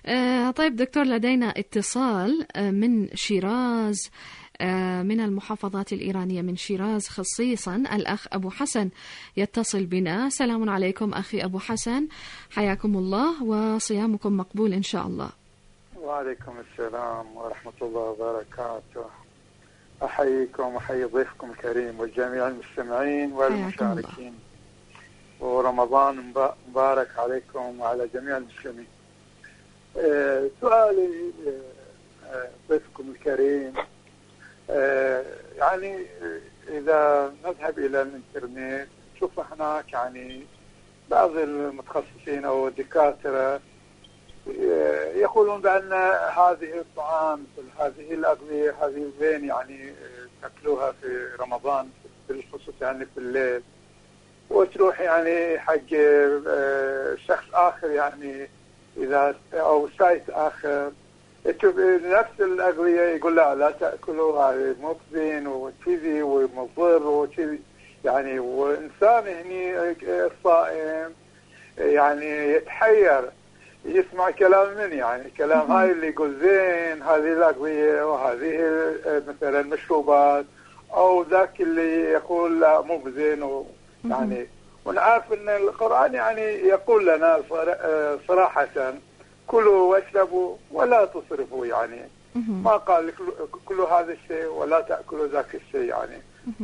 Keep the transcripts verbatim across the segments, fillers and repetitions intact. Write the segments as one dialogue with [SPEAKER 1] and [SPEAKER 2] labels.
[SPEAKER 1] آه طيب دكتور، لدينا اتصال آه من شيراز، آه من المحافظات الإيرانية، من شيراز خصيصا. الأخ أبو حسن يتصل بنا. سلام عليكم أخي أبو حسن، حياكم الله وصيامكم مقبول إن شاء الله.
[SPEAKER 2] وعليكم السلام ورحمة الله وبركاته. أحييكم وأحيي ضيفكم الكريم وجميع المستمعين والمشاركين، ورمضان مبارك عليكم وعلى جميع المسلمين. أه سؤالي أه ضيفكم الكريم، أه يعني إذا نذهب إلى الإنترنت نشوف هناك يعني بعض المتخصصين أو الدكاترة يقولون بأن هذه الطعام هذه الأغذية هذه الزين يعني تأكلوها في رمضان بالخصوص يعني في الليل، وتروح يعني حق شخص آخر يعني إذا أو سايت آخر نفس الأغذية يقول لا لا تأكلوا، هذه مو زين وكذي ومضر وكذي يعني. وإنسان هني الصائم يعني يتحير يسمع كلام من يعني كلام هاي اللي يقول زين هذه الأغذية وهذه مثلا المشروبات، أو ذاك اللي يقول لا مو بزين يعني. ونعرف أن القرآن يعني يقول لنا صراحة كلوا واشربوا ولا تصرفوا يعني، ما قال كل هذا الشيء ولا تأكلوا ذاك الشيء يعني.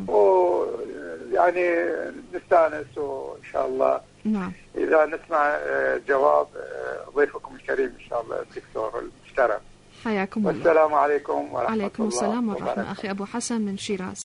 [SPEAKER 2] ويعني نستانس وإن شاء الله
[SPEAKER 1] نعم
[SPEAKER 2] إذا نسمع جواب ضيفكم الكريم إن شاء الله الدكتور المحترم.
[SPEAKER 1] حياكم الله.
[SPEAKER 2] والسلام عليكم ورحمة الله
[SPEAKER 1] عليكم السلام ورحمة.
[SPEAKER 2] وبركاته.
[SPEAKER 1] أخي أبو حسن من شيراز.